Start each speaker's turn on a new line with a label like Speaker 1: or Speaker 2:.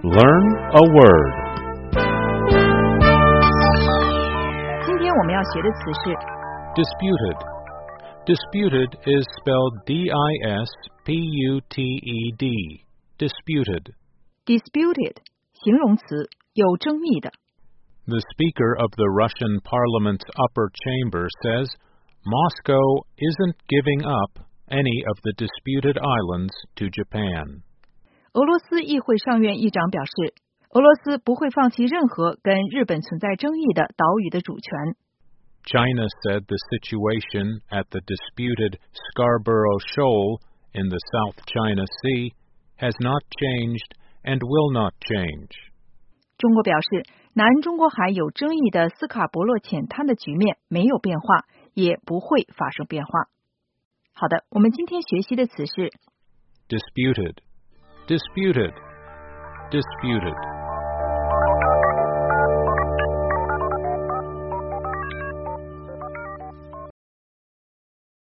Speaker 1: Learn a word.
Speaker 2: 今天我们要学的词是
Speaker 1: Disputed. Disputed is spelled D-I-S-P-U-T-E-D. Disputed.
Speaker 2: disputed 形容词，有争议的。
Speaker 1: The Speaker of the Russian Parliament's upper chamber says Moscow isn't giving up any of the disputed islands to Japan.
Speaker 2: 俄罗斯议会上院议长表示，俄罗斯不会放弃任何跟日本存在争议的岛屿的主权。
Speaker 1: China said the situation at the disputed Scarborough Shoal in the South China Sea has not changed and will not change.
Speaker 2: 中国表示，南中国海有争议的斯卡伯洛浅滩的局面没有变化，也不会发生变化。好的，我们今天学习的词是
Speaker 1: Disputed. Disputed. Disputed.